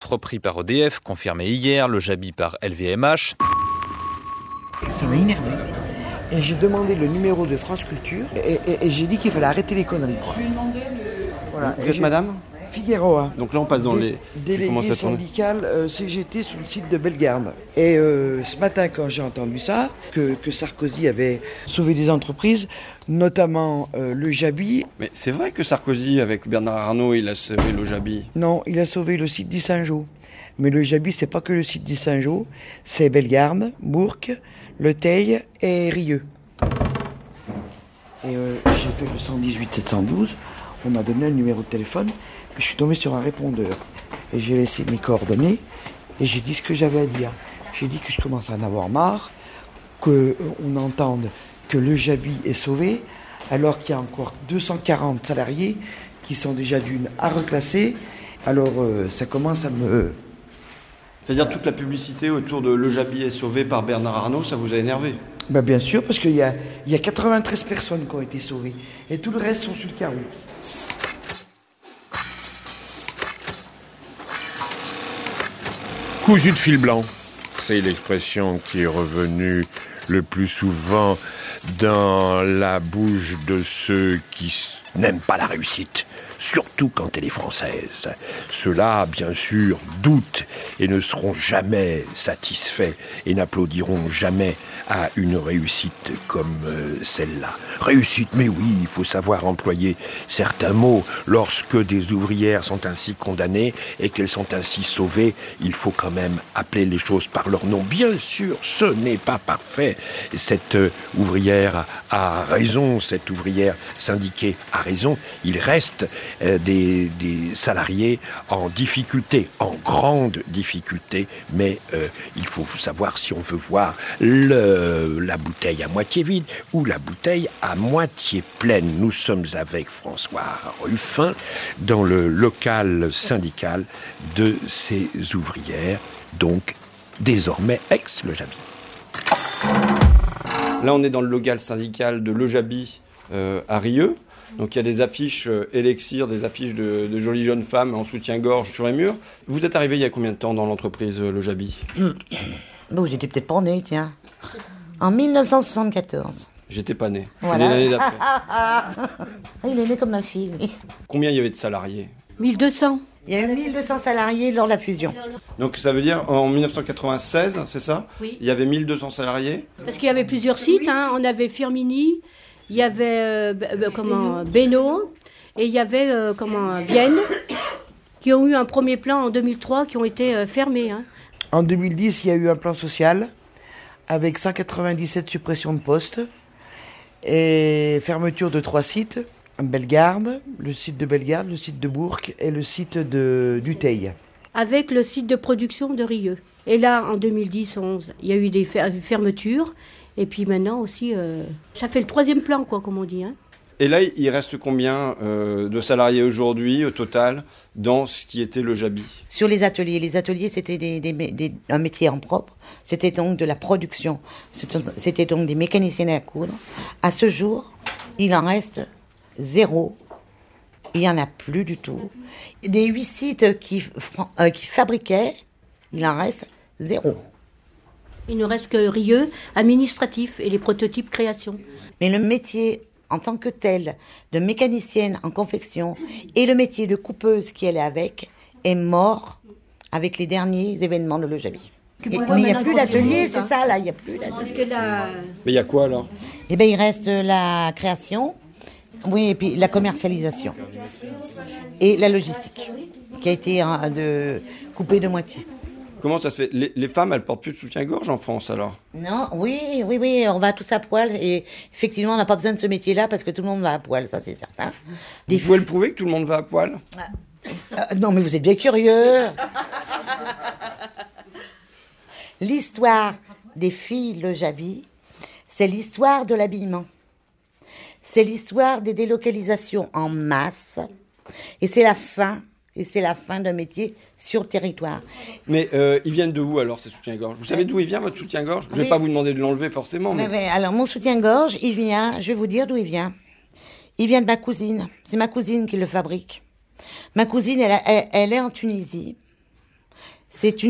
repris par EDF, confirmé hier, le Jabi par LVMH. Ça m'a énervé. Et j'ai demandé le numéro de France Culture et j'ai dit qu'il fallait arrêter les conneries. Je lui ai demandé Voilà. Vous êtes madame Figueroa. Donc là on passe dans les... Délégué syndical CGT sur le site de Bellegarde. Et ce matin quand j'ai entendu ça, que Sarkozy avait sauvé des entreprises, notamment le Jabi. Mais c'est vrai que Sarkozy avec Bernard Arnault il a sauvé le Jabi? Non, il a sauvé le site d'Issingeaux. Mais le Jabi c'est pas que le site d'Issingeaux, c'est Bellegarde, Bourg, Le Teil et Rieux. Et j'ai fait le 118 712, on m'a donné un numéro de téléphone. Je suis tombé sur un répondeur et j'ai laissé mes coordonnées et j'ai dit ce que j'avais à dire. J'ai dit que je commence à en avoir marre, qu'on entende que le Jabi est sauvé alors qu'il y a encore 240 salariés qui sont déjà à reclasser. Alors ça commence à me... C'est-à-dire toute la publicité autour de le Jabi est sauvé par Bernard Arnault, ça vous a énervé? Ben bien sûr, parce qu'il y a 93 personnes qui ont été sauvées et tout le reste sont sur le carreau. Cousu de fil blanc, c'est l'expression qui est revenue le plus souvent dans la bouche de ceux qui n'aiment pas la réussite, surtout quand elle est française. Ceux-là, bien sûr, doutent et ne seront jamais satisfaits et n'applaudiront jamais à une réussite comme celle-là. Réussite, mais oui, il faut savoir employer certains mots. Lorsque des ouvrières sont ainsi condamnées et qu'elles sont ainsi sauvées, il faut quand même appeler les choses par leur nom. Bien sûr, ce n'est pas parfait. Cette ouvrière a raison, cette ouvrière syndiquée a raison. Il reste des salariés en difficulté, en grande difficulté, mais il faut savoir si on veut voir la bouteille à moitié vide ou la bouteille à moitié pleine. Nous sommes avec François Ruffin dans le local syndical de ces ouvrières, donc désormais ex-Le Jabi. Là on est dans le local syndical de Le Jabi à Rieux. Donc il y a des affiches Élixir, des affiches de jolies jeunes femmes en soutien-gorge sur les murs. Vous êtes arrivé il y a combien de temps dans l'entreprise Le Jabi? Bon, j'étais peut-être pas né, tiens. En 1974. J'étais pas né. Voilà. Je suis né l'année d'après. Il est né comme ma fille, oui. Combien il y avait de salariés? 1200. Il y a eu 1200 salariés lors de la fusion. Donc ça veut dire en 1996, c'est ça? Oui. Il y avait 1200 salariés? Parce qu'il y avait plusieurs sites, hein. On avait Firminy, il y avait Bénaud, et il y avait Vienne, qui ont eu un premier plan en 2003, qui ont été fermés. Hein. En 2010, il y a eu un plan social avec 197 suppressions de postes et fermeture de 3 sites. Bellegarde, le site de Bellegarde, le site de Bourg et le site du Teil. Avec le site de production de Rieux. Et là, en 2010-11, il y a eu des fermetures. Et puis maintenant aussi, ça fait le 3e plan, quoi, comme on dit. Hein. Et là, il reste combien de salariés aujourd'hui, au total, dans ce qui était Le Jabi? Sur les ateliers, c'était un métier en propre. C'était donc de la production. C'était donc des mécaniciens à coudre. À ce jour, il en reste 0. Il n'y en a plus du tout. Des 8 sites qui fabriquaient, il en reste 0. Il ne reste que Rieux, administratif et les prototypes création. Mais le métier en tant que tel de mécanicienne en confection et le métier de coupeuse qui allait avec est mort avec les derniers événements de Le Jabi. Mais il n'y a plus d'atelier, c'est ça là, il n'y a plus d'atelier. Mais il y a quoi alors? Eh bien, il reste la création, oui, et puis la commercialisation et la logistique qui a été coupée de moitié. Comment ça se fait? Les femmes, elles portent plus de soutien-gorge en France, alors? Non, oui, on va tous à poil. Et effectivement, on n'a pas besoin de ce métier-là parce que tout le monde va à poil, ça c'est certain. Vous pouvez le prouver que tout le monde va à poil? Non, mais vous êtes bien curieux. L'histoire des filles Le Jabi, c'est l'histoire de l'habillement. C'est l'histoire des délocalisations en masse. Et c'est la fin d'un métier sur le territoire. Mais ils viennent de où alors ces soutiens-gorge? Vous savez d'où il vient votre soutien-gorge? Je ne vais pas vous demander de l'enlever forcément. Mais... Alors mon soutien-gorge, il vient, je vais vous dire d'où il vient. Il vient de ma cousine. C'est ma cousine qui le fabrique. Ma cousine, elle est en Tunisie. C'est une